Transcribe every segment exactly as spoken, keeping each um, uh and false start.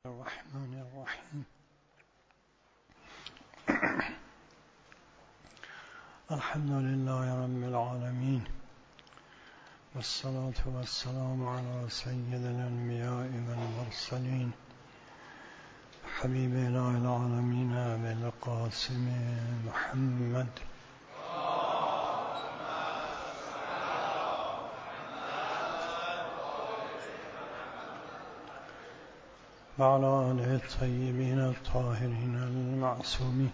الرحمن الرحیم. الحمد لله رب العالمین والصلاة والسلام علی سید الانبیاء والمرسلین حبیب اله العالمین ابوالقاسم محمد وعلى آله الطيبين الطاهرين المعصومين.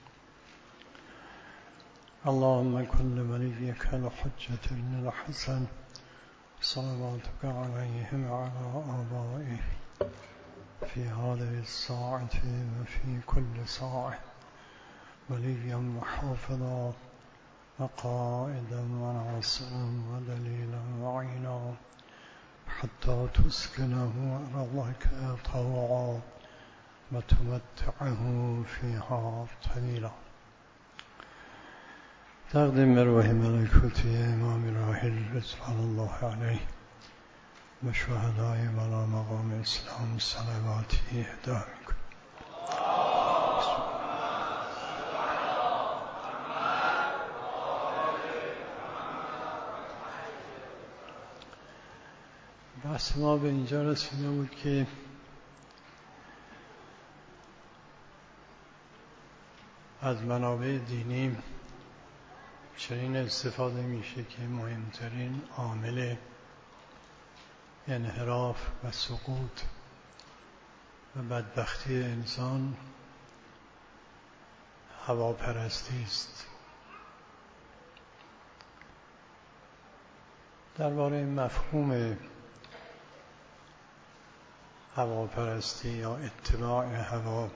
اللهم كن وليك الحجة بن الحسن صلواتك عليهم وعلى آبائه في هذه الساعة وفي كل ساعة وليا وحافظا وقائدا وناصرا ودليلا وعينا حتى تسكنه أرضك طوعا وتمتعه فيها طويلا. تقدیم روح ملکوتی امام راحل رضوان الله علیه و شهدای والا مقام اسلام صلواتی اهدا میکنیم. بحث ما به اینجا رسیده بود که از منابع دینی چنین استفاده میشه که مهمترین عامل انحراف و سقوط و بدبختی انسان هواپرستی است. درباره مفهوم هواپرستی یا اتباع هوا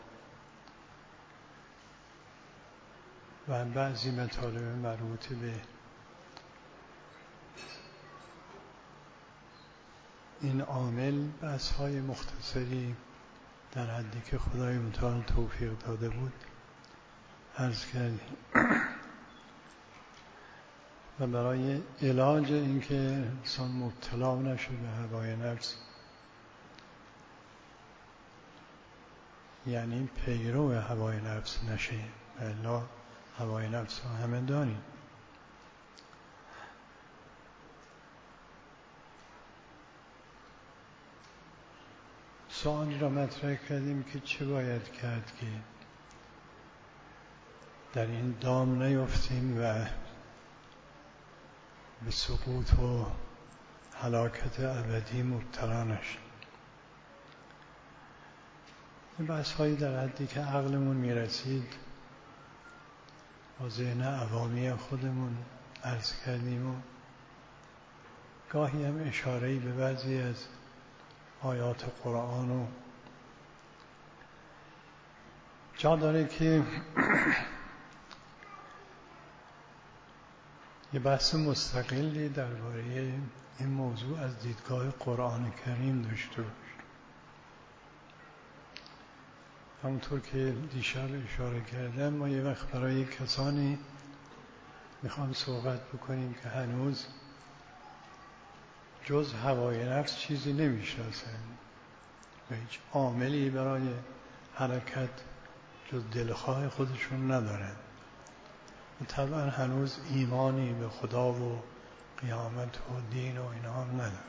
و بعضی مطالب مربوط به این عامل بحث‌های مختصری در حدی که خدای متعال توفیق داده بود عرض کردیم و برای علاج اینکه انسان مبتلا نشه به هوای نفس، یعنی پیرو هوای نفس نشه، الا هوای نفس رو همه داریم. سوال را مطرح کردیم که چه باید کرد که در این دام نیفتیم و به سقوط و هلاکت ابدی مبتلا نشیم. بحث هایی در حدی که عقلمون میرسید با ذهن عوامی خودمون عرض کردیم و گاهی هم اشاره‌ای به بعضی از آیات قرآن و جا داره که یه بحث مستقلی درباره این موضوع از دیدگاه قرآن کریم داشته باشیم. همونطور که دیشب اشاره کردم، ما یه وقت برای کسانی میخوام صحبت بکنیم که هنوز جز هوای نفس چیزی نمیشناسن و هیچ عاملی برای حرکت جز دلخواه خودشون ندارن و طبعا هنوز ایمانی به خدا و قیامت و دین و اینا هم ندارن.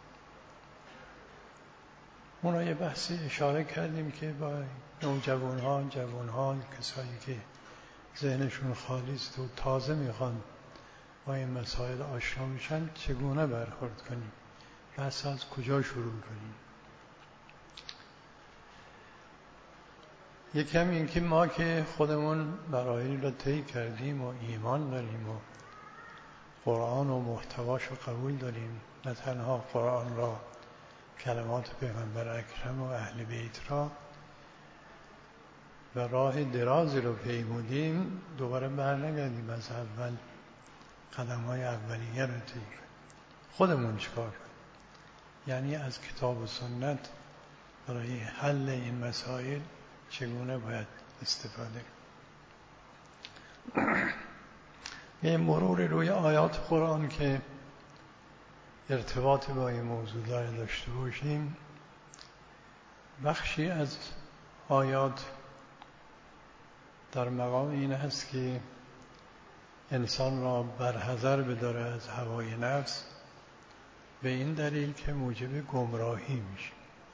اونا یه بحثی اشاره کردیم که با نوجوان ها جوان ها کسایی که ذهنشون خالی است و تازه میخوان با این مسائل آشنا میشن چگونه برخورد کنیم، بحث از کجا شروع کنیم. یکم این که ما که خودمون برای را طی کردیم و ایمان داریم و قرآن و محتواش رو قبول داریم، نه تنها قرآن را، کلمات پیغمبر اکرم و اهل بیت را، و راه درازی رو پیمودیم، دوباره برنگردیم از اول قدم‌های اولیه رو طی کنیم. خودمون چیکار کنیم؟ یعنی از کتاب و سنت برای حل این مسائل چگونه باید استفاده کنیم. یه مرور روی آیات قرآن که ارتباط با این موضوع داره داشته باشیم. بخشی از آیات در مقام این هست که انسان را برحذر بداره از هوای نفس، به این دلیل که موجب گمراهی میشه.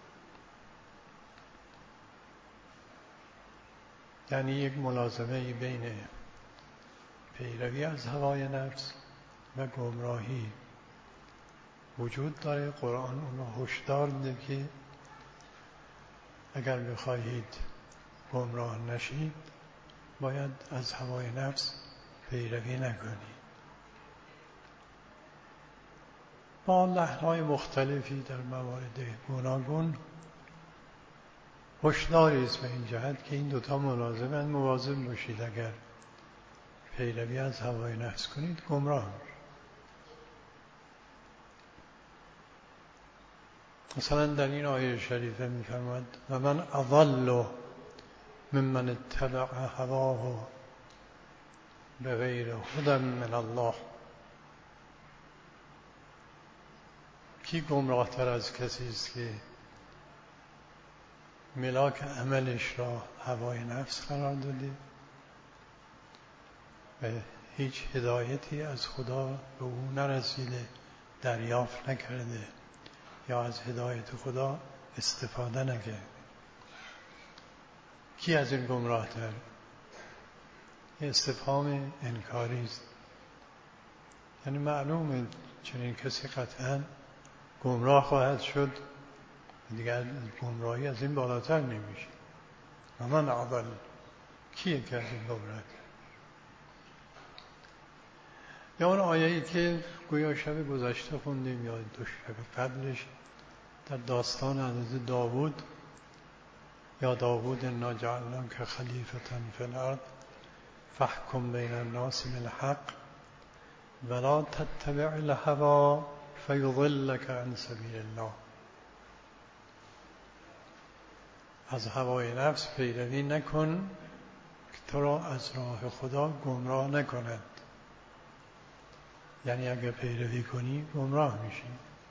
یعنی یک ملازمه بین پیروی از هوای نفس و گمراهی وجود داره. قرآن اون رو هشدار میده که اگر بخواهید گمراه نشید باید از هوای نفس پیروی نکنید. با لحن‌های مختلفی در موارد گوناگون هشداری است به این جهت که این دوتا ملازمن، مواظب باشید اگر پیروی از هوای نفس کنید گمراه میشید. مثلا در این آیه شریفه می‌فرماید و من اضل ممن اتبع هواه بغیر هدی من الله. کی گمراه تر از کسی است که ملاک عملش را هوای نفس قرار داده و هیچ هدایتی از خدا به او نرسیده، دریافت نکرده یا از هدایت خدا استفاده نکرده. کی از این گمراه تر؟ استفهام انکاری است. یعنی معلومه چنین کسی قطعا گمراه خواهد شد، دیگر گمراهی از این بالاتر نمیشه. و من اول کیه که از این گمراه؟ یا اون آیه‌ای که گویا شب گذشته خوندیم یا دو شب قبلش در داستان حضرت داوود، یا داوود انا جعلناک خلیفة فی الارض فاحکم بین الناس بالحق ولا تتبع الهوی فیضلک عن سبیل الله. از هوای نفس پیروی نکن که تو را از راه خدا گمراه نکند. یعنی اگر پیروی کنی گمراه میشی.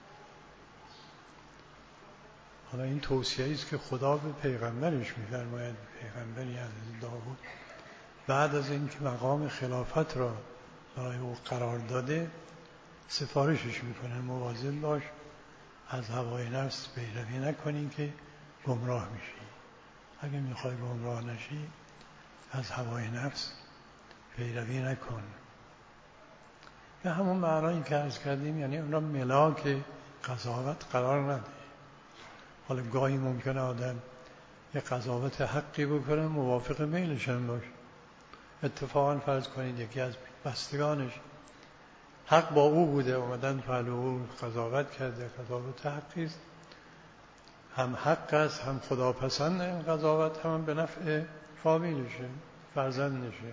حالا این توصیه است که خدا به پیغمبرش می‌فرماید، پیغمبری حضرت داوود بعد از اینکه مقام خلافت را برای او قرار داده سفارشش میکنه مواظب باش از هوای نفس پیروی نکنی که گمراه میشی. اگه میخوای گمراه نشی از هوای نفس پیروی نکن. به همون معنایی که عرض کردیم، یعنی اون را ملاک قضاوت قرار نده. حالا گاهی ممکنه آدم یه قضاوت حقی بکنه موافق میلش هم باشه. اتفاقا فرض کنید یکی از بستگانش حق با او بوده، اومدن پهلو او قضاوت کرده، قضاوت حقی است، هم حق است هم خدا پسند این قضاوت، هم به نفع فامیلشه، فرزندشه.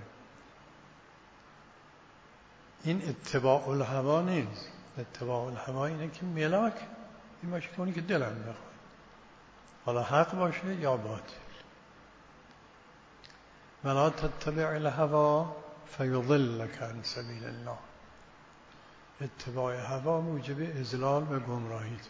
این اتباع الهوا نیست. اتباع الهوا اینه که ملاک این باشه که اونی که دلم بخواد، حالا حق باشه یا باطل. ولا تتبع الهوی فیضلک عن سبیل الله. اتباع هوا موجب اضلال و گمراهی میشه.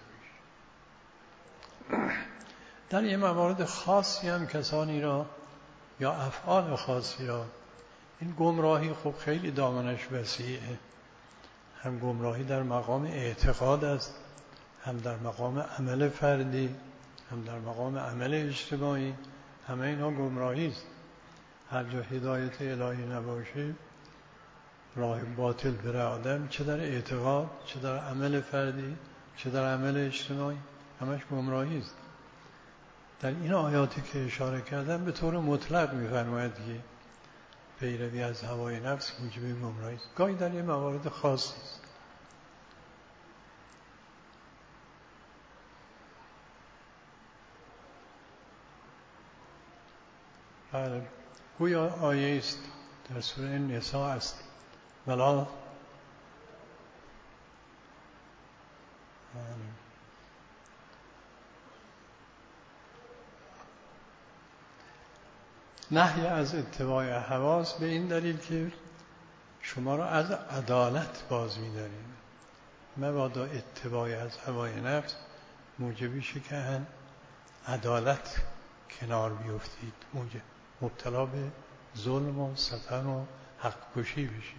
در یه موارد خاصی هم کسانی را یا افعال خاصی را این گمراهی خب خیلی دامنش وسیعه. هم گمراهی در مقام اعتقاد است، هم در مقام عمل فردی، هم در مقام عمل اجتماعی. همه اینا گمراهی است. هر جا هدایت الهی نباشه راه باطل بره آدم، چه در اعتقاد، چه در عمل فردی، چه در عمل اجتماعی، همش گمراهی است. در این آیاتی که اشاره کردم به طور مطلق می‌فرماید که پیروی از هوای نفس موجب گمراهی است. گاهی در یه موارد خاص است. بله، گویا آیه است در سوره نساء است. ولا نهی از اتباع هواست به این دلیل که شما را از عدالت باز می‌داریم. مبادا اتباع از هوای نفس موجبی شه که عدالت کنار بیفتید، مبتلا به ظلم و ستم و حق کشی بشید.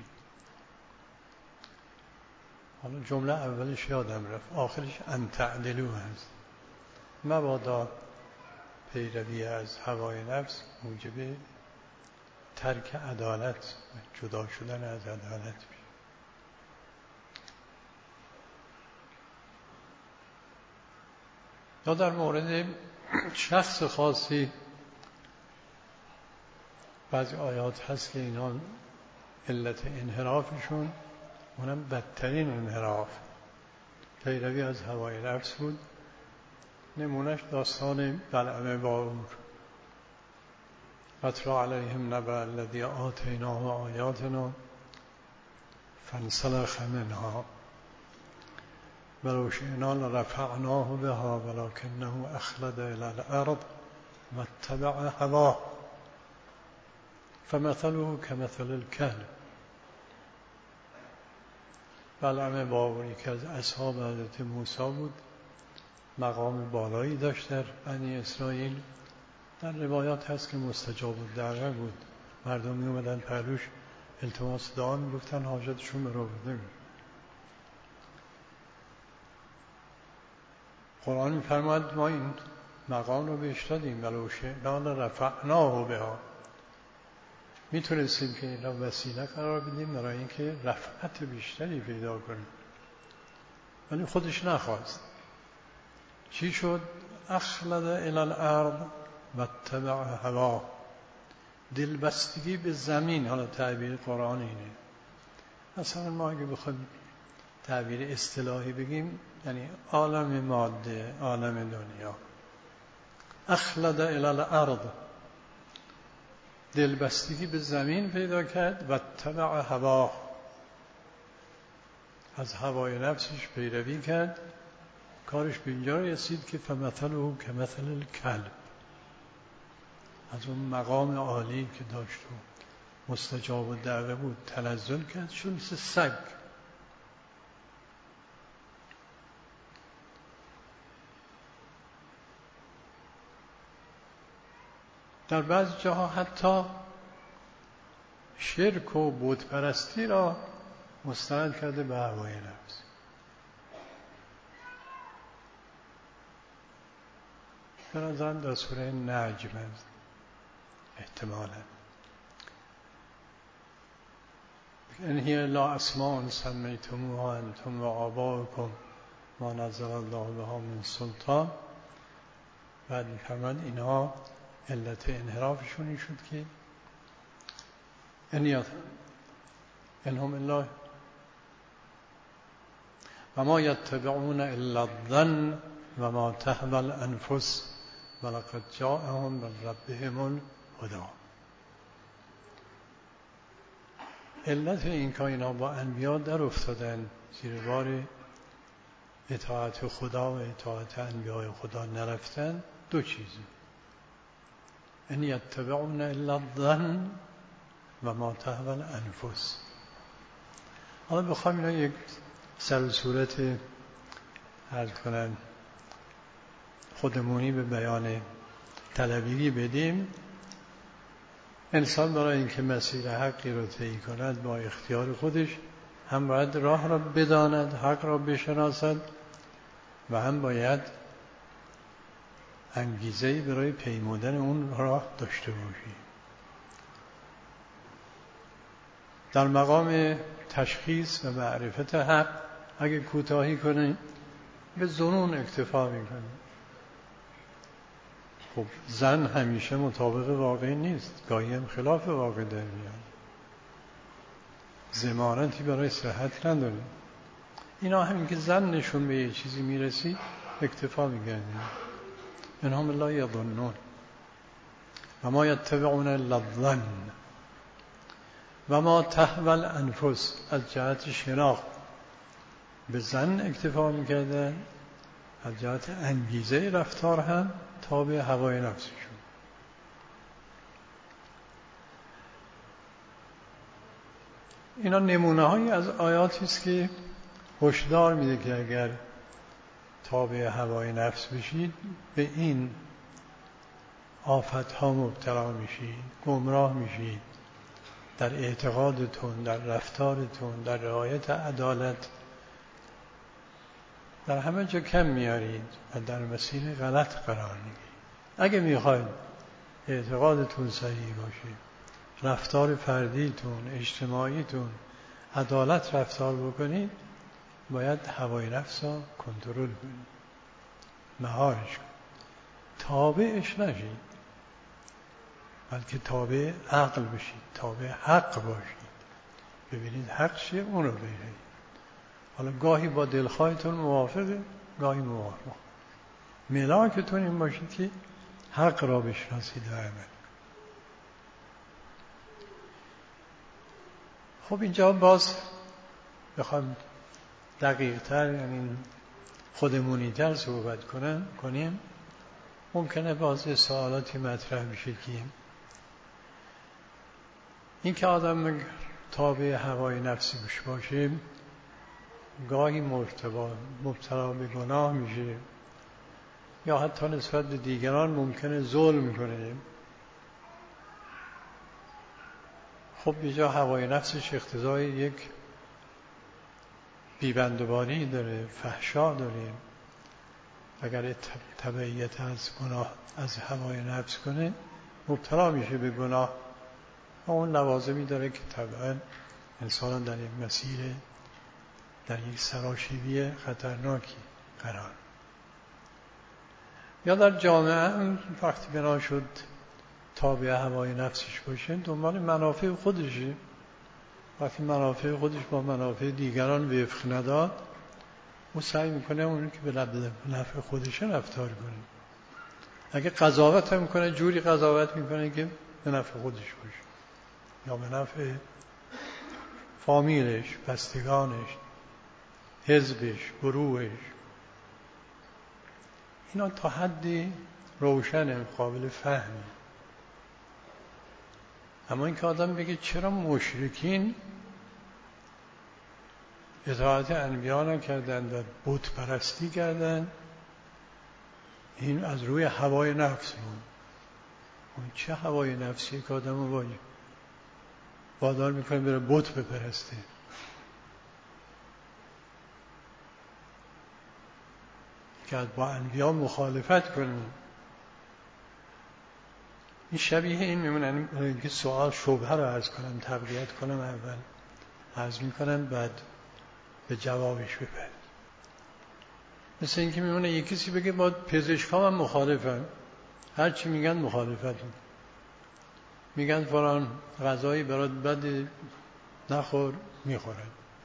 حالا جمله اولش یادم رفت، آخرش ان تعدلوا هست. مبادا پیروی از هوای نفس موجب ترک عدالت، جدا شدن از عدالت بشه. یا در مورد شخص خاصی بعضی آیات هست که اینا علت انحرافشون اونم بدترین انحراف پیروی از هوای نفس بود. نمونش داستان بلعم باور. اتل علیهم نبأ الذی آتیناه آیاتنا فانسلخ منها ولو شئنا لرفعناه بها ولکنه اخلد الی الارض واتبع هواه فمثله کمثل الکلب. بلعم باوری که از اصحاب حضرت موسی بود، مقام بالایی داشت در بنی اسرائیل. در روایات هست که مستجاب الدعوه بود، مردم می اومدن پهلوش التماس دعا می گفتن حاجتشون برآورده می. قرآن می فرماید ما این مقام رو بهش دادیم ولو شئنا لرفعناه بها. می تونستیم که این را وسیله قرار بدیم برای اینکه رفعت بیشتری پیدا کنیم، ولی خودش نخواست. چی شد؟ اخلد الی الارض واتبع هواه. دلبستگی به زمین، حالا تعبیر قرآن اینه. مثلا ما اگه بخوایم تعبیر اصطلاحی بگیم یعنی عالم ماده، عالم دنیا. اخلد الی الارض، دلبستگی به زمین پیدا کرد. واتبع هواه، از هوای نفسش پیروی کرد. کارش به اینجا رسید که فمثله کمثل الکلب، از اون مقام عالی که داشت و مستجاب الدعوه بود تنزل کرد، شد مثل سگ. در بعضی جاها حتی شرک و بت پرستی را مستند کرده به هوای نفس. به نظرم در سوره نجم است احتمالا. ان هی الا اسماء سمیتموها انتم و آباؤکم ما نزل الله بها من سلطان. بعد می‌فرماید اینها علت انحرافشون این شد که ان انهم الا و ما یتبعون الا الظن و ما تهوی الانفس ولقد جاءهم من ربهم الهدی. علت این که اینا با انبیا در افتادن، زیر بار اطاعت خدا و اطاعت انبیاء خدا نرفتن، دو چیزه. ان یتبعون الا الظن و ما تهوی الانفس. حالا بخوام اینا یک سر صورت عرض کنن خودمونی به بیان طلبیری بدیم. انسان برای اینکه مسیر حقی را طی کند با اختیار خودش هم باید راه را بداند، حق را بشناسد و هم باید انگیزه‌ای برای پیمودن اون راه داشته باشی. در مقام تشخیص و معرفت حق اگه کوتاهی کنیم به ظنون اکتفا میکنیم. خب زن همیشه مطابق واقع نیست، گاهی هم خلاف واقع در میاد، ضمانتی برای صحت نداره. اینا همین که زن نشون به یه چیزی میرسی اکتفا میکنیم. انهم لا یظنون و ما یتبعون الا الظن و ما تهوی الانفس. از جهت شناخت به زن اکتفا میکردن، از جهت انگیزه رفتار هم تابع هوای نفسشون. اینا نمونه هایی از آیاتی است که هشدار میده که اگر تابع هوای نفس بشید به این آفت‌ها مبتلا میشید، گمراه میشید در اعتقادتون، در رفتارتون، در رعایت عدالت، در همه جا کم میارید و در مسیر غلط قرار میگیرید. اگه میخواید اعتقادتون صحیح باشه، رفتار فردیتون، اجتماعیتون عدالت رفتار بکنید، باید هوای نفس رو کنترل کنید، مهارش کنید، تابعش نشید، بلکه تابع عقل بشید، تابع حق باشید. ببینید حق چیه، اون رو بگیرید. حالا گاهی با دلخواهتون موافقه، گاهی موافق. ملاکتون این باشید که حق را بشناسید و عمل. خب اینجا باز بخوام دقیق تر، یعنی خودمونی تر صحبت کنم کنیم، ممکنه باز سوالاتی مطرح بشه که این که آدم تابع هوای نفسی بش باشه، گاهی مبتلا به گناه میشه، یا حتی نسبت به دیگران ممکنه ظلم کنه. خب اینجا هوای نفسش اقتضای یک بیبندوباری داره، فحشا داره. اگر تبعیت از گناه از هوای نفس کنه، مبتلا میشه به گناه و اون لوازمی داره که طبعا انسان در یک مسیر، در یک سراشیبی خطرناکی قرار. یا در جامعه وقتی بنا شد تابع هوای نفسش باشه، دنبال منافع خودشه. وقتی منافع خودش با منافع دیگران وفق نداد، او سعی میکنه اون که به نفع خودشه رفتار کنه. اگه قضاوت هم کنه، جوری قضاوت میکنه که به نفع خودش باشه، یا به نفع فامیلش، بستگانش، حزبش، گروهش. اینا تا حدی روشن، قابل فهمی. اما این که آدم بگه چرا مشرکین اطاعت انبیا نکردن و بت پرستی کردن، این از روی هوای نفس بود. اون چه هوای نفسی که آدم رو باید وادار میکنه بره بت بپرسته؟ که با انبیا مخالفت کنه. این شبیه این میمونن که سوال شبهه رو عرض کنم، تقویت کنم، اول عرض میکنم بعد به جوابش بپرد. مثل این که میمونه یک کسی بگه با پزشکا من مخالفم، هر چی میگن مخالفت، میگن فلان غذایی برات بد نخور، میخورن.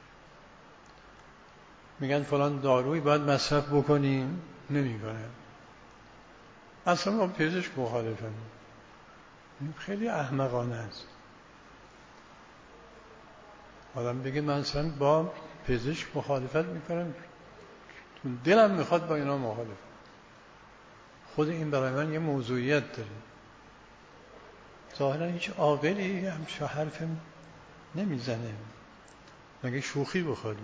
میگن فلان دارویی باید مصرف بکنیم، نمیکنن. اصلا با پزشک مخالفم. خیلی احمقانه است آدم بگه من اصلا با پزشک مخالفت میکنم، دلم میخواد با اینا مخالفت. خود این برای من یه موضوعیت داره. ظاهرا هیچ عاقلی همچه حرف نمیزنه، مگه شوخی بخواد.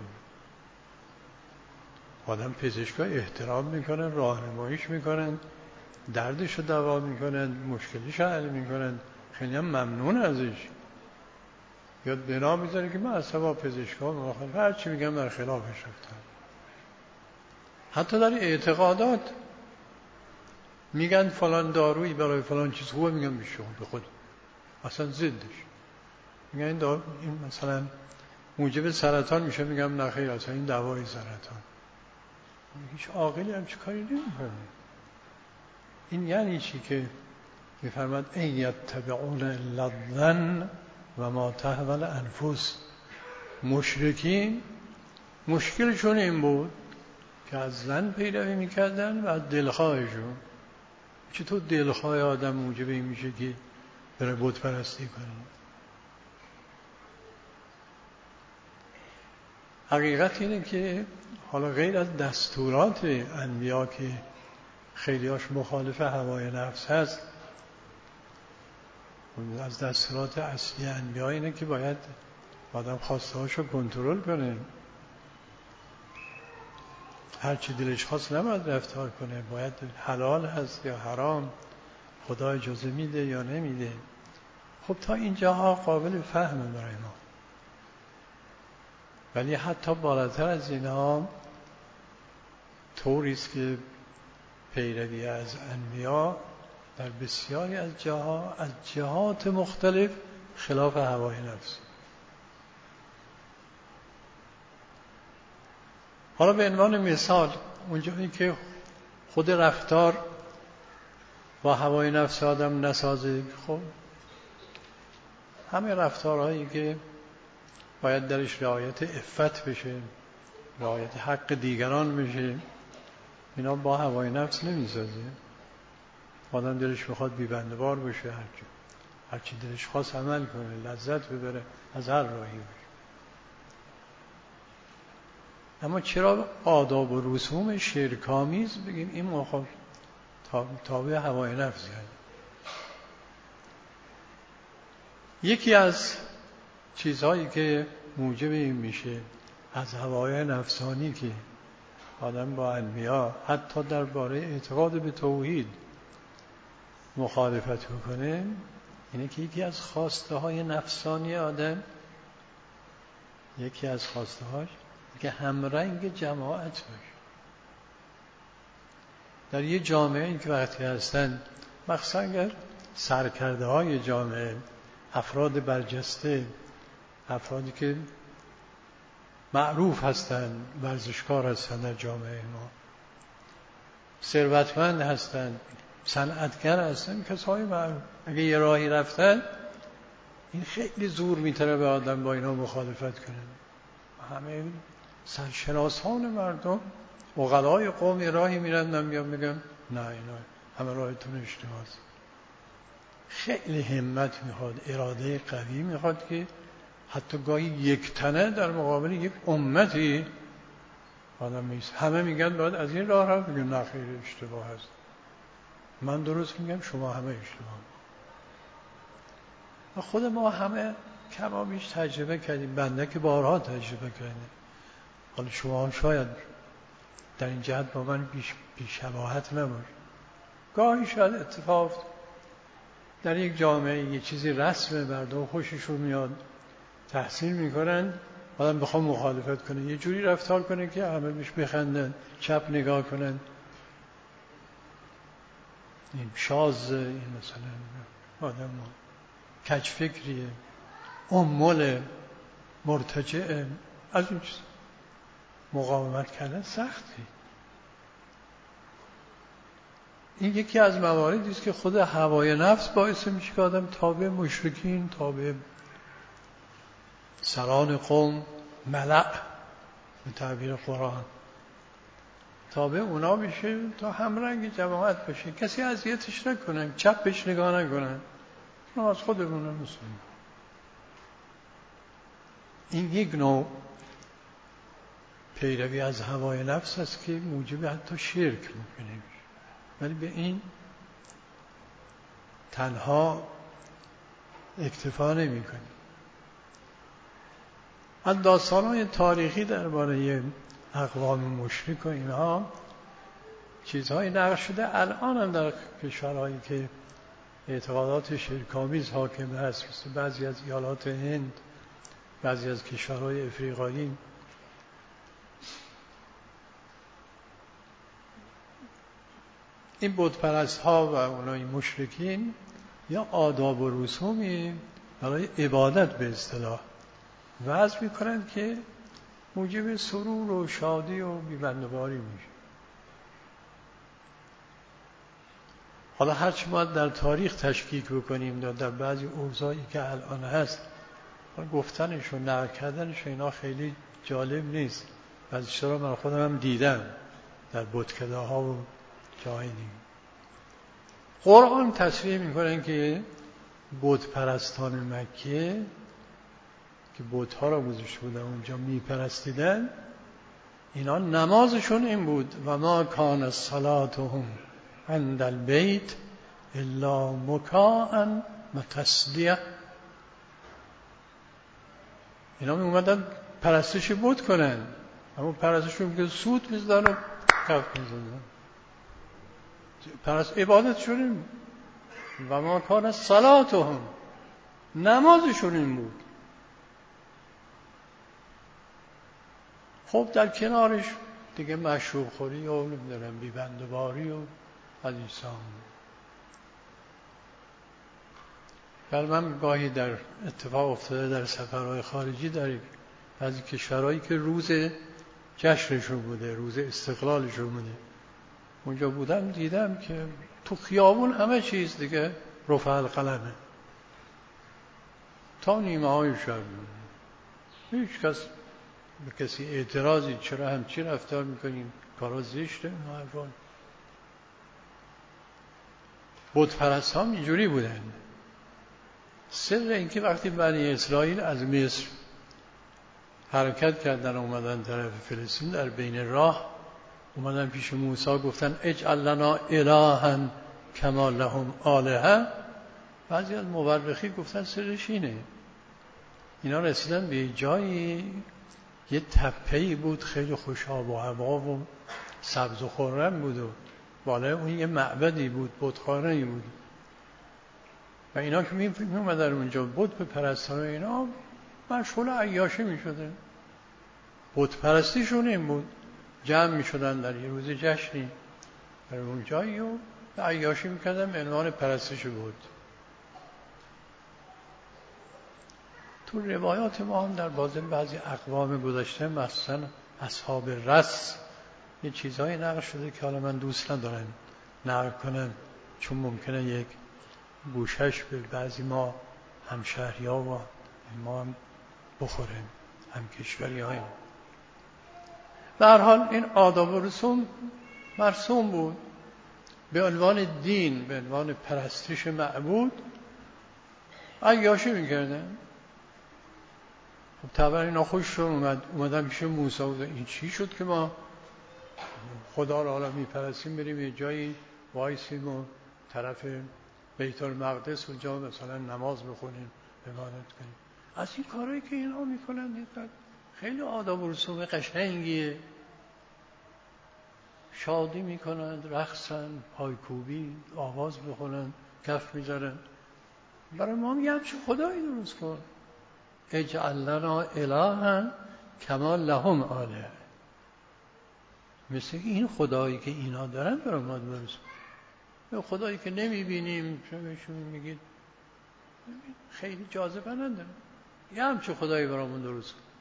آدم پزشکا احترام میکنن، راهنماییش میکنن، دردش رو دوا میکنن، مشکلیش رو حل میکنن، خیلی هم ممنون ازش. یا بنا میذاره که من اصلا با پزشکا مخالفت، هر چی میگم در خلافش رفتم. حتی در اعتقادات میگن فلان دارویی برای فلان چیز خوبه، میگن بیشون به خود اصلا ضدش. میگن این دارو این مثلا موجب سرطان میشه، میگم نه خیر، اصلا این دوای سرطان. هیچ عاقلی هم چه کاری نمیکنه. این یعنی چی که میفرماد ان یتبعون الا الظن و ما تهوی الانفس. مشرکین مشکلشون این بود که از زن پیروی میکردن و از دلخواهشون. چطور دلخواه آدم موجب این میشه که بره بت پرستی کنه؟ حقیقت اینه که حالا غیر از دستورات انبیا که خیلیاش مخالف هوای نفس هست، از دستورات اصلی انبیا اینه که باید آدم خواسته هاشو کنترل کنه. هر چی دلش خواست نباید رفتار کنه، باید حلال هست یا حرام، خدا اجازه میده یا نمیده. خب تا اینجاها قابل فهمه برای ما، ولی حتی بالاتر از اینها طوریست که پیروی از انبیا در بسیاری از جاها از جهات مختلف خلاف هوای نفس. حالا به عنوان مثال اونجایی که خود رفتار با هوای نفس آدم نسازه، خب همه رفتارهایی که باید درش رعایت عفت بشه، رعایت حق دیگران بشه، اینا با هوای نفس نمیسازه. آدم دلش میخواد بی‌بنده‌وار بشه، هرچی هرچی دلش خواست عمل کنه، لذت ببره از هر راهی بشه. اما چرا آداب و رسوم شرک‌آمیز بگیم این مخالف تابع هوای نفس هست؟ یکی از چیزهایی که موجب این میشه از هوای نفسانی که آدم با انبیا حتی درباره اعتقاد به توحید مخالفت بکنه، اینه که یکی از خواسته های نفسانی آدم، یکی از خواسته هاش که همرنگ جماعت باشه. در یه جامعه این که وقتی هستن، مخصوصا اگر سرکرده های جامعه افراد برجسته، افرادی که معروف هستن، ورزشکار هستن در جامعه ما، ثروتمند هستن، صنعتگر هستن، کسای معروف، اگه یه راهی رفتن این خیلی زور میتونه به آدم با اینا مخالفت کنه. همه سرشناسان مردم، عقلای قوم یه راهی میرن، من میام میگم نه اینا همه راهتون اشتباهه. خیلی همت میخواد، اراده قوی میخواد که حتی گاهی یک تنه در مقابل یک امتی آدم میست. همه میگن باید از این راه رفت، میگن نه خیر اشتباه هست، من درست میگم شما همه اشتباه. و خود ما همه کما بیش تجربه کردیم، بنده که بارها تجربه کردیم. حالا شما شاید در این جهت با من بیش بی‌شباهت نباشه. گاهی شاید اتفاق در یک جامعه یه چیزی رسمه، مردم خوششون میاد، تحصیل میکنن، آدم بخوام مخالفت کنه، یه جوری رفتار کنه که همه بهش بخندن، چپ نگاه کنن، این شاذ، این مثلا آدم کج فکریه، امول، مرتجعه، از این چیز مقاومت کردن سختی. این یکی از مواردی است که خود هوای نفس باعث میشه که آدم تابع مشرکین، تابع سران قوم، ملأ به تعبیر قرآن، تابع اونا بشه تا همرنگ جماعت بشه، کسی اذیتش نکنن، چپش نگاه نکنن، اونا از خودمونه مسلمان. این یک نوع پیروی از هوای نفس است که موجب حتی شرک میکنه. ولی به این تنها اکتفا نمی کنیم. از داستان‌های تاریخی درباره اقوام مشرک و اینها چیزهایی نقل شده. الان هم در کشورهایی که اعتقادات شرک‌آمیز حاکم هست، مثل بعضی از ایالات هند، بعضی از کشورهای افریقایی، این بتپرست ها و اونای مشرکین یا آداب و رسومی برای عبادت به اصطلاح وضع میکنند که موجب سرور و شادی و بی‌بنده‌واری میشه. حالا هرچی ما در تاریخ تشکیک بکنیم در, در بعضی اوضاعی که الان هست، گفتنش و نقل کردنش اینا خیلی جالب نیست. بعضی چرا من خودم هم دیدم در بتکده‌ها و جای دیگه. قرآن تصریح میکنن که بت پرستان مکه که بت‌ها را گذاشته بودن اونجا میپرستیدن، اینا نمازشون این بود: و ما کان صلاتهم عند البیت الا مکاء و تصدیه. اینا می اومدن پرستش بت کنن، اما پرستشون که سوت میزدن و کف میزدن، پرست عبادت شدیم. و ما کان صلاتهم، نمازشون این بود. خب در کنارش دیگه مشروب خوری و نمیدونم بیبندوباری و از ایسان. بل من گاهی در اتفاق افتاده در سفرهای خارجی در بعضی کشورهایی که روز جشنشون بوده، روز استقلالشون بوده، اونجا بودم دیدم که تو خیابون همه چیز دیگه رفع القلمه تا نیمه های شب. هیچ کس به کسی اعتراضی چرا همچین رفتار میکنیم، کارا زشته. بت پرست ها اینجوری بودن. سر اینکه وقتی بنی اسرائیل از مصر حرکت کردن اومدن طرف فلسطین، در بین راه اومدن پیش موسی گفتن اجعل لنا الها کما لهم آلهه. بعضی از مورخین گفتن سرش اینه، اینا رسیدن به جایی یه تپه‌ای بود خیلی خوش آب و هوا و سبز و خرم بود و بالای اون یه معبدی بود، بتخانه‌ای بود و اینا که می اومدن اونجا بت پرستن و اینا مشغول عیاشی می شدن. بت پرستیشون این بود، جمع می شدن در یه روز جشنی در اون جایی و عیاشی می کردن به عنوان پرستش بود. تو روایات ما هم در بعضی اقوام گذشته مثلا اصحاب رس یه چیزهایی نقل شده که حالا من دوست ندارم نقل کنم چون ممکنه یک گوشش به بعضی ما همشهریا و ما هم بخوریم، هم کشوری هاییم. به هر حال این آداب و رسوم مرسوم بود به عنوان دین، به عنوان پرستش معبود عیاشی میکردن. خب طبعا اینا خوششون اومد، اومدن پیش موسی و این چی شد که ما خدا را حالا میپرستیم بریم یه جایی وایسیم و طرف بیت المقدس اونجا مثلا نماز بخونیم عبادت کنیم. از این کارهایی که اینا میکنن خیلی آداب و رسوم قشنگیه. شادی میکنن، رقصن، پایکوبی، آواز بخونن، کف میذارن. برای ما هم یه همچه خدایی درست کن، اجعل لنا الها کما لهم آلهه، مثل این خدایی که اینا دارن برای ما درست کن. خدایی که نمیبینیم شما بهشون میگید خیلی جاذبه نداره، یه همچه خدایی برامون درست کن.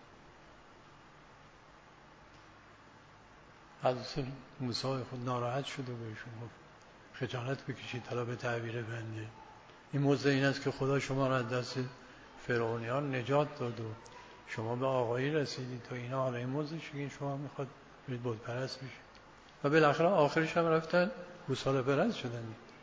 حضرت موسی خود ناراحت شده بهشون گفت خجالت بکشید، حالا به تعبیر بنده این موضوع این است که خدا شما را از دست فرعونیان نجات داد و شما به آقایی رسیدید تا اینا حالا این موضوع شگین شما میخواد برید بت پرست بشید و بالاخره آخرش هم رفتن گوساله پرست شدن.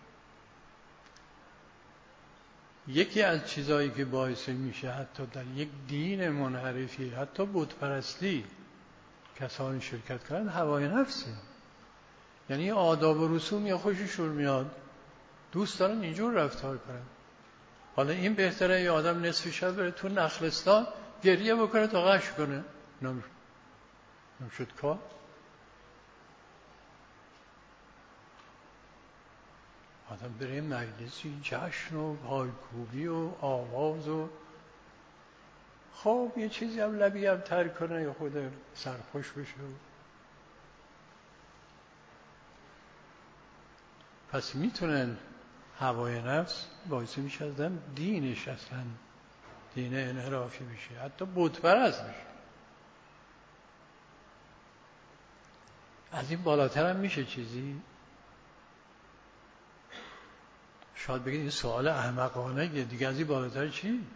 یکی از چیزایی که باعث میشه حتی در یک دین منحرفی، حتی بت پرستی، کسانی شرکت کنند هوای نفسه. یعنی آداب و رسوم یا خوششون میاد، دوست دارن اینجور رفتار کنن. حالا این بهتره یه آدم نصف شب بره تو نخلستان گریه بکنه تا غش کنه، نمیشد کار. آدم بره مجلسی جشن و پایکوبی و آواز و خب یه چیزی هم لبی هم تر کنه یا خود سرخوش بشه. پس میتونن هوای نفس باعث میشه ازن دینش اصلا دین انحرافی بشه، حتی بت پرست بشه. از این بالاتر هم میشه چیزی؟ شاید بگید این سوال احمقانه دیگه، از این بالاتر چی؟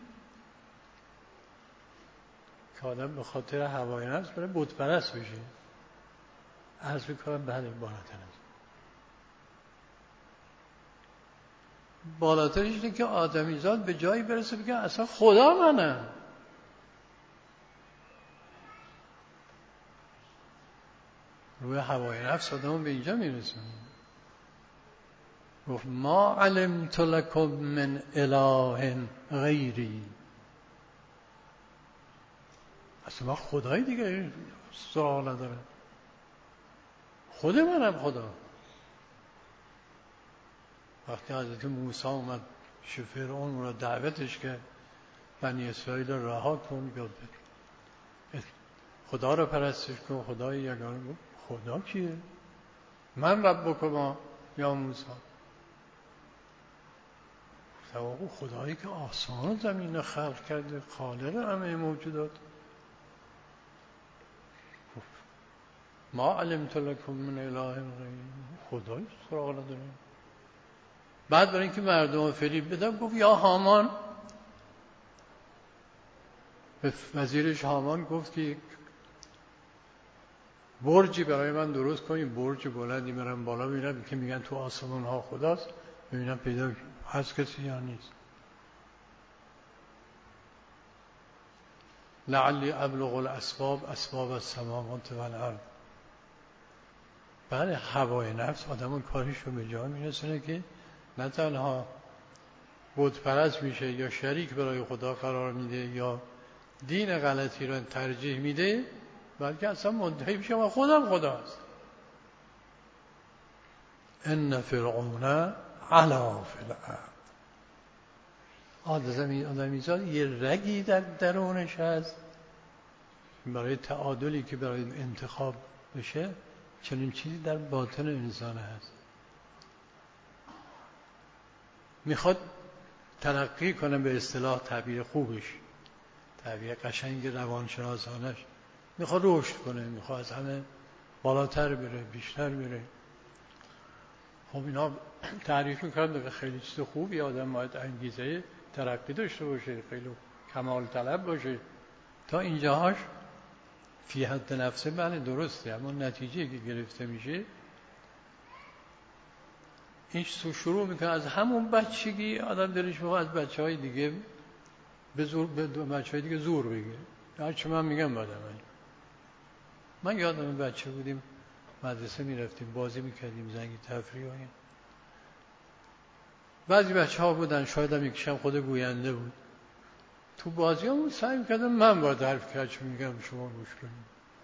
که آدم به خاطر هوای نفس برای بت پرست بشه. عرض میکنم بله بالاتر است. بالاترش اینه که آدمیزاد به جایی برسه بگه اصلا خدا منم. روی هوای نفس آدم به اینجا میرسه. گفت ما علمت لکم من اله غیری، اصلا ما خدای دیگه سراغ نداره، خود منم خدا. وقتی حضرت موسی اومد پیش فرعون اون را دعوتش کرد بنی اسرائیل را رها کن یا خدا را پرستش کن، خدای یگانه. بود خدا کیه؟ من ربکما یا موسی. او خدایی که آسمان و زمین را خلق کرده، خالق همه موجودات. ما علمت لکم من اله غیر، خدایی سراغ نداریم. بعد برای اینکه مردم فریب بدن گفت یا هامان، به وزیرش هامان گفت که برجی برای من درست کنیم، برج بلندی برم بالا ببینم که میگن تو آسمان ها خداست، ببینم پیدا هست کسی یا نیست. لعلی ابلغ الاسباب اسباب السماوات والارض. بله، هوای نفس آدم کارش رو به جا میرسونه که نه تنها بت پرست میشه یا شریک برای خدا قرار میده یا دین غلطی رو ترجیح میده، بلکه اصلا مدعی میشه و خودم خداست. ان فرعون علا فی الارض. آدمی آدمیزاد یه رگی در درونش هست برای تعادلی که برای انتخاب بشه، چنین چیزی در باطن انسان هست. میخواد ترقی کنه، به اصطلاح تعبیر خوبش، تعبیر قشنگ روانشناسانش، میخواد رشد کنه، میخواد از همه بالاتر بره، بیشتر بره. خب اینا تعریف میکنن که خیلی چیز خوبی، آدم باید انگیزه ترقی داشته باشه، خیلی کمال طلب باشه. تا اینجاهاش فی حد نفسه بله درسته، اما نتیجه که گرفته میشه این شروع میکنه از همون بچگی. آدم دلش میخواد از بچه های دیگه به زور، به بچه های دیگه زور بگیره. هرچه من میگم بعد من من یادم بچه بودیم مدرسه میرفتیم بازی میکردیم، زنگ تفریح و این. بعضی بچه ها بودن، شاید هم یکیشم خود گوینده بود، تو بازی همون سعی میکردم من باید حرف کرد چون میگم شما گوش کنیم.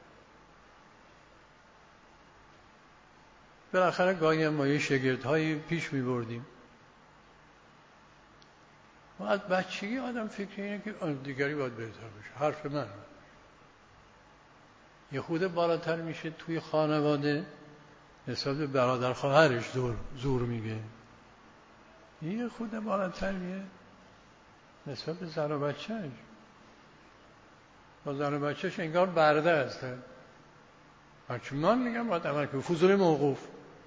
بالاخره گاهی هم ما یه شگردهایی پیش میبردیم. و از بچگی آدم فکر اینه که دیگری باید بهتر باشه، حرف من. یه خود بالاتر میشه توی خانواده نسبت به برادر خواهرش زور, زور میگه، یه خود بالاتر میگه نسبت به زن و بچهش. با زن و بچهش انگار برده هسته، هرچی من میگم باید عمل کنه، فضول موقوف.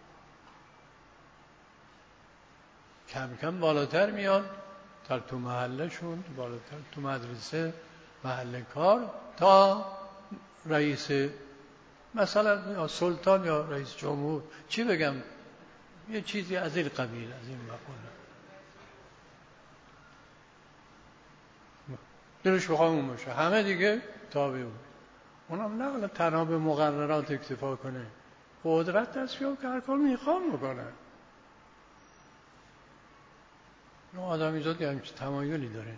کم کم بالاتر میاد تا تو محلشون، بالاتر تو مدرسه، محل کار، تا رئیس مثلا یا سلطان یا رئیس جمهور، چی بگم، یه چیزی از این قبیل، از این مقوله. دلش بخواه اون باشه، همه دیگه تابع بود. اونم نه تنها به مقررات اکتفا کنه، قدرت دست بیاد که هر کار میخوام بکنه. نه آدمی زاد یه همچه تمایلی داره.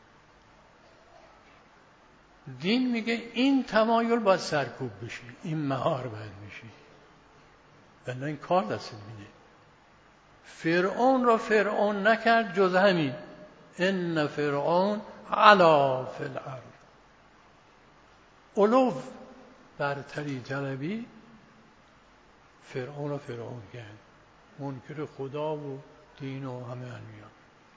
دین میگه این تمایل باید سرکوب بشه، این مهار باید بشه، ولی این کار دست میده. فرعون را فرعون نکرد جز همین، ان فرعون علا فی الارض. علو برتری طلبی فرعون را فرعون کرد، منکر خدا و دین و همه انبیا.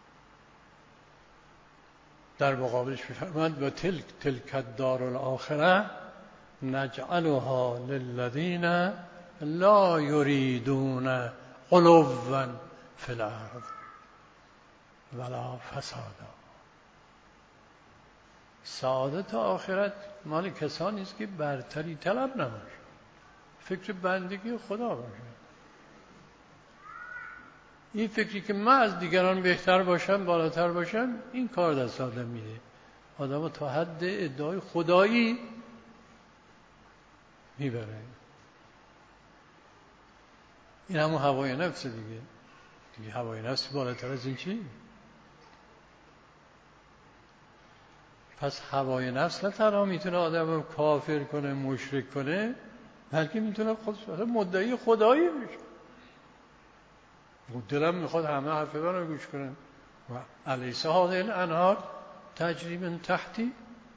در مقابلش میفرماد و تلک تلک الدار الاخره نجعلها للذین لا یریدون علوا فی الارض ولا فسادا. سعادت آخرت مال کسانی است که برتری طلب نباشه، فکر بندگی خدا باشه. این فکری که من از دیگران بهتر باشم، بالاتر باشم، این کار دست آدم میده. آدم تا حد ادعای خدایی میبره. این همون هوای نفس دیگه. دیگه هوای نفس بالاتر از این چی؟ پس هوای نفس نه تنها میتونه آدم رو کافر کنه، مشرک کنه، بلکه میتونه خود مدعی خدایی بشه. دلم میخواد همه حرف من رو گوش کنم. و الیس هذه الانهار تجری من تحتی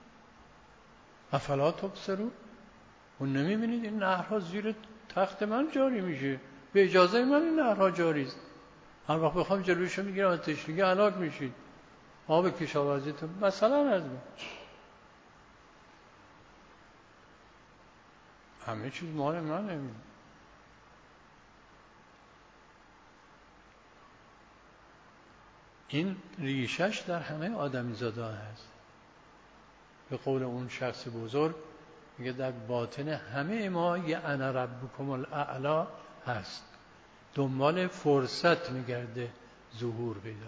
افلا تبصرون. و نمیبینید این نهرها زیر تخت من جاری میشه، به اجازه من این نهرها جاری است. هر وقت بخوام جلوشو میگیرم از تشنگی هلاک میشید. آب کشاورزیتون مثلا از من همه چیز مال منه. این ریشش در همه آدمی زاده هست. به قول اون شخص بزرگ میگه در باطن همه ما یه انا ربکم الاعلی هست، دنبال فرصت میگرده ظهور پیدا.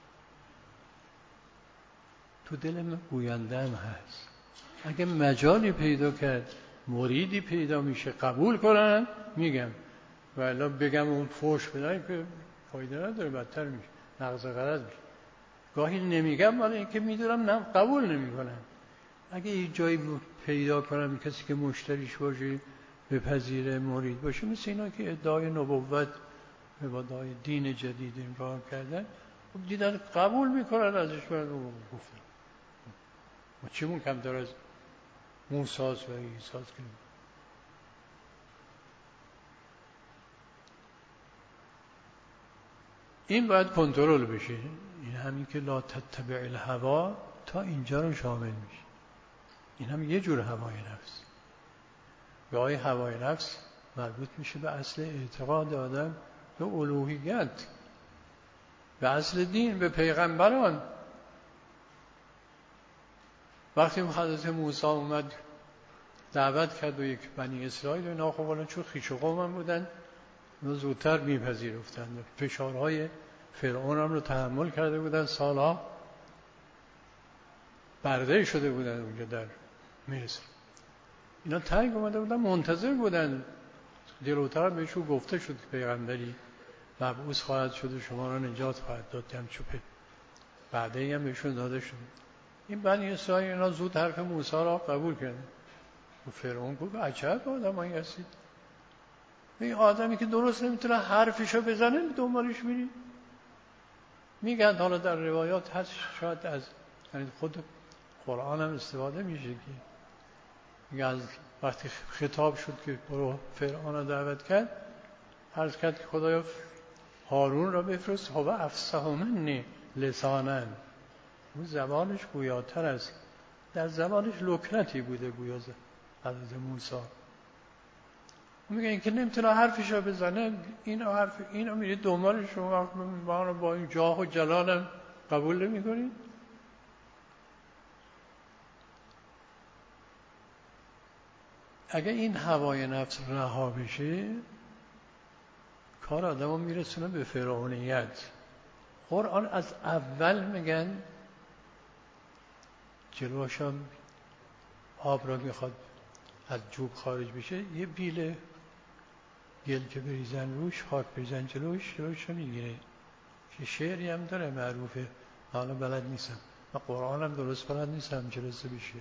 تو دل گوینده هم هست. اگه مجالی پیدا کرد، مریدی پیدا میشه قبول کنن میگم، و الا بگم اون فوش بدن که فایده نداره، بدتر میشه، نقض غرض میشه. گاهی نمیگم ولی اینکه میدونم نه قبول نمیکنن. اگه یه جایی پیدا کنم کسی که مشتریش باشه، بپذیره، مرید باشه، مثل اینا که ادعای نبوت و ادعای دین جدید این کار کردن، خب دیدن قبول میکنن ازش. من گفتم ما چیمون کمتر از موساس و عیساس که این باید کنترل بشه. این همین که لا تتبع الهوا تا اینجا رو شامل میشه. این هم یه جور هوای نفس. گاهی هوای نفس مربوط میشه به اصل اعتقاد آدم به الوهیت، به اصل دین، به پیغمبران. وقتی حضرت موسی اومد دعوت کرد و یک بنی اسرائیل، اینا خب الان چون خویش و قوم بودن اینا زودتر میپذیرفتند. فشارهای فرعون هم رو تحمل کرده بودن، سالها برده شده بودن اونجا در مصر. اینا تنگ اومده بودن، منتظر بودن. جلوتر بهشون گفته شد پیغمبری مبعوث خواهد شد و شما را نجات خواهد داد. هم چوپه بعده هم بهشون داده شد. این بنی اسرائیل اینا زود حرف موسی را قبول کردن. و فرعون گفت عجب آدمایی هستید، این آدمی که درست نمیتونه حرفشو بزنه دنبالش میری. میگن حالا در روایات هست، شاید از یعنی خود قرآن هم استفاده میشه که میگه از وقتی خطاب شد که برو فرعون رو دعوت کرد، عرض کرد که خدایا هارون را بفرست، هو افصح منی لسانا، اون زبانش گویاتر است. در زبانش لکنتی بوده گویا حضرت موسی. میگه این که نمیتونه حرفش رو بزنه، این حرف اینو میرید دنبال شما با این جاه و جلالم قبول نمی‌کنید. اگه این هوای نفس رها بشه، کار آدمو میرسونه به فرعونیت. قرآن از اول میگن جلوشم آب را میخواد از جوب خارج بشه، یه بیل گل که بریزن روش، خاک بریزن جلوش، جلوش رو میگیره. که شعری هم داره معروفه، حالا بلد نیستم و قرآن هم درست بلد نیستم جلسه بشه،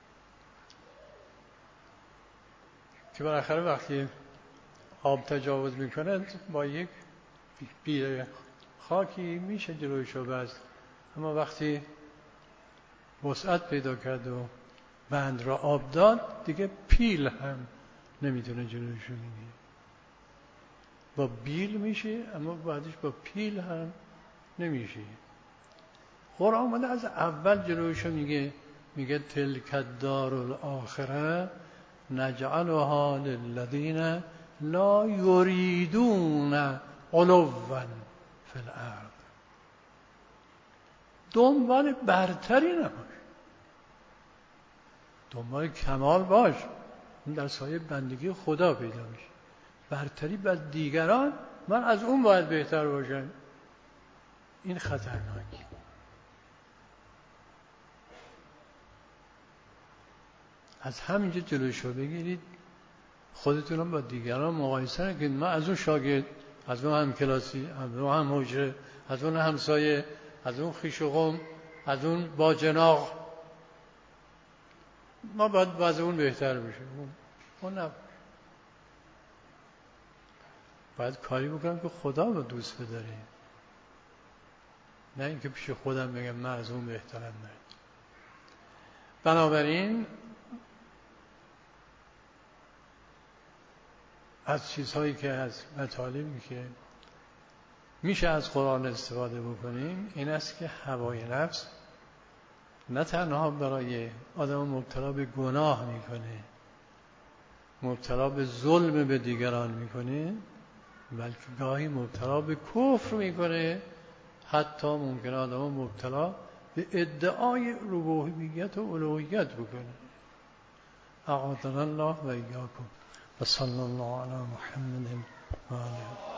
که بالاخره وقتی آب تجاوز میکنند با یک بیل خاکی میشه جلوش رو بست، اما وقتی وسعت پیدا کرد و بند را آب داد دیگه پیل هم نمیتونه جلوش رو بگیره. با بیل میشه اما بعدش با پیل هم نمیشه. قرآن آمده از اول جلوش رو میگه میگه تلک الدار الاخره نجعلها للذین لا یریدون علوا فی الارض. دنبال برتری نباش، دنبال کمال باش. اون در سایه بندگی خدا پیدا میشه. برتری بر دیگران، من از اون باید بهتر باشم، این خطرناکی. از همینجا جلوش رو بگیرید، خودتونم با دیگران مقایسه نکنید. من از اون شاگرد، از اون هم کلاسی، از اون هم حجره، از اون همسایه، از اون خویش و قوم، از اون با جناق، ما باید از اون بهتر بشه. اون نه. باید کاری بکنم که خدا رو دوست بداری، نه اینکه پیش خودم بگم من از اون بهترم. نه. بنابراین از چیزهایی که از مطالبی که میشه از قرآن استفاده بکنیم این است که هوای نفس نه تنها برای آدم مبتلا به گناه میکنه، مبتلا به ظلم به دیگران میکنه، بلکه گاهی مبتلا به کفر میکنه، حتی ممکنه آدم مبتلا به ادعای ربوبیت و الوهیت بکنه. اعاذنا الله و ایاکم و صلی الله علی محمد و آله.